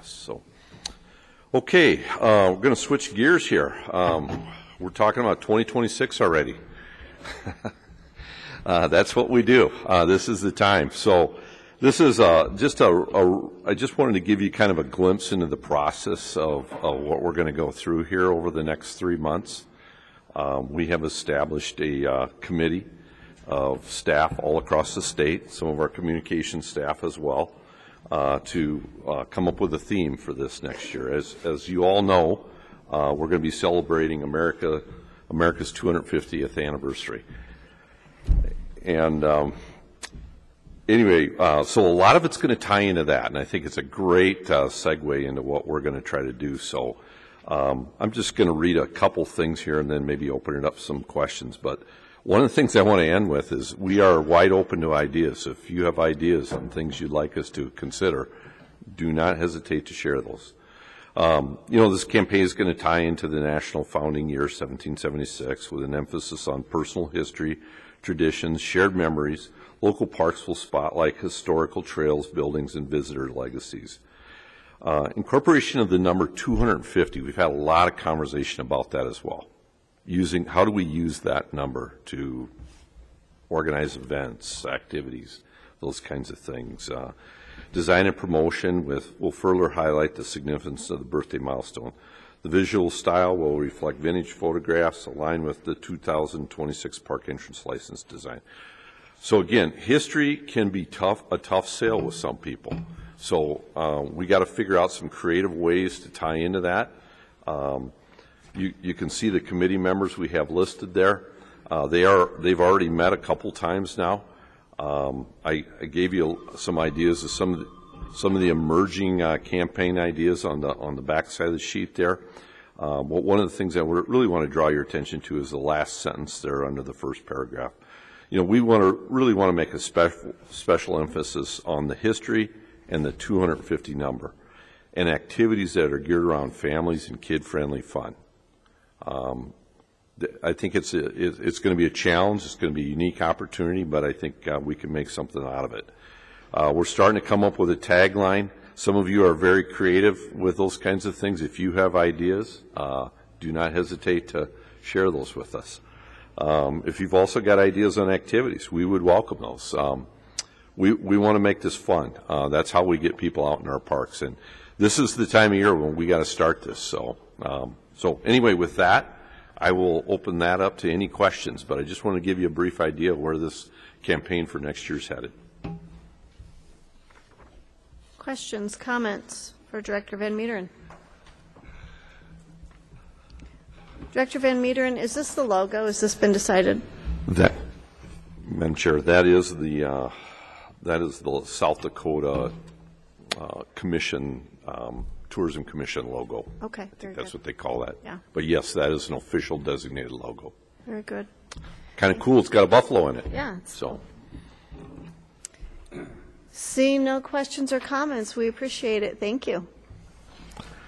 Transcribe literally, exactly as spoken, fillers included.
past. So, okay, uh, we're going to switch gears here. Um, we're talking about twenty twenty-six already. uh, that's what we do. Uh, this is the time. So, this is uh, just a, a. I just wanted to give you kind of a glimpse into the process of, of what we're going to go through here over the next three months. Um, we have established a uh, committee of staff all across the state, some of our communication staff as well, uh, to uh, come up with a theme for this next year. As, as you all know, uh, we're going to be celebrating America, America's two hundred fiftieth anniversary. And um, anyway, uh, so a lot of it's going to tie into that, and I think it's a great uh, segue into what we're going to try to do. So um, I'm just going to read a couple things here and then maybe open it up some questions. But one of the things I want to end with is we are wide open to ideas. If you have ideas on things you'd like us to consider, do not hesitate to share those. Um, you know, this campaign is going to tie into the national founding year, seventeen seventy-six, with an emphasis on personal history, traditions, shared memories. Local parks will spotlight historical trails, buildings, and visitor legacies. Uh, incorporation of the number two hundred fifty, we've had a lot of conversation about that as well. Using, how do we use that number to organize events, activities, those kinds of things. Uh, design and promotion with, will further highlight the significance of the birthday milestone. The visual style will reflect vintage photographs aligned with the two thousand twenty-six park entrance license design. So again, history can be tough, a tough sale with some people. So uh, we got to figure out some creative ways to tie into that. Um, You, you can see the committee members we have listed there. Uh, they are, they've already met a couple times now. Um, I, I gave you some ideas of some of the, some of the emerging uh, campaign ideas on the on the back side of the sheet there. Um, but one of the things that we really want to draw your attention to is the last sentence there under the first paragraph. You know, we want to really want to make a special special emphasis on the history and the two hundred fifty number, and activities that are geared around families and kid-friendly fun. Um, I think it's a, it's going to be a challenge. It's going to be a unique opportunity, but I think uh, we can make something out of it. Uh, we're starting to come up with a tagline. Some of you are very creative with those kinds of things. If you have ideas, uh, do not hesitate to share those with us. Um, if you've also got ideas on activities, we would welcome those. Um, we we want to make this fun. Uh, that's how we get people out in our parks, and this is the time of year when we got to start this. So. Um, So anyway, with that, I will open that up to any questions, but I just want to give you a brief idea of where this campaign for next year is headed. Questions, comments for Director Van Meeteren? Director Van Meeteren, is this the logo? Has this been decided? That, Madam Chair, that is the uh, that is the South Dakota uh, Commission. Um, Tourism Commission logo. Okay, I think very that's good. what they call that. Yeah. But yes, that is an official designated logo. Very good. Kind of cool. It's got a buffalo in it. Yeah. It's so. Cool. Seeing no questions or comments, we appreciate it. Thank you.